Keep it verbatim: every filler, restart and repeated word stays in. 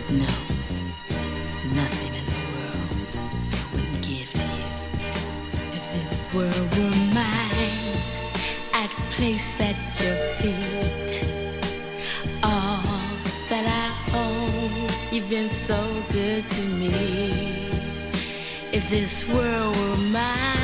No, nothing in the world I wouldn't give to you. If this world were mine, I'd place at your feet all that I own. You've been so good to me. If this world were mine,